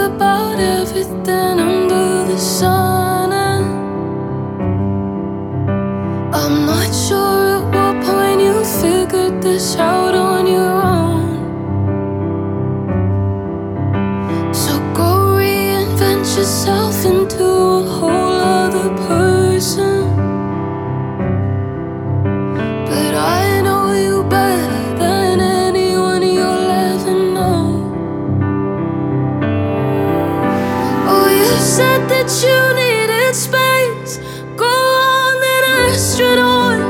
about everything under the sun, and I'm not sure at what point you figured this out on your own. So go reinvent yourself into a whole other person. But I know you better than anyone you'll ever know. Oh, you said that you needed space. Go on, then astronaut.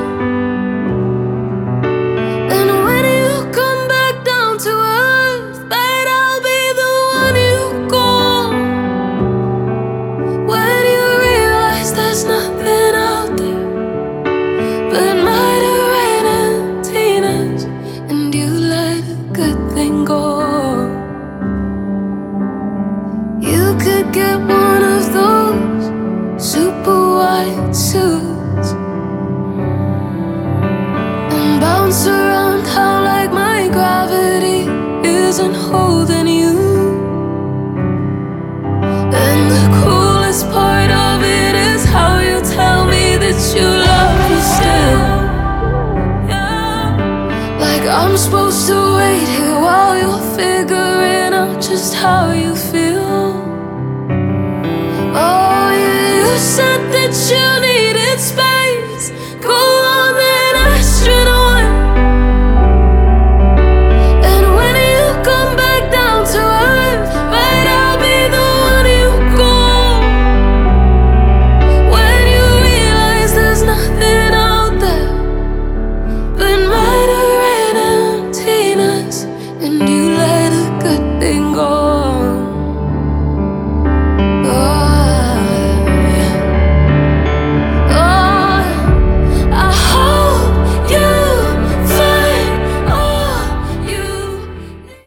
And when you come back down to earth, bet I'll be the one you call. When you realize there's nothing out there but Murder and Tina's, and you let a good thing go. You could get one of those super white suits and bounce around how like my gravity isn't holding you. And the coolest part of it is how you tell me that you love me still. Like I'm supposed to wait here while you're figuring out just how you feel.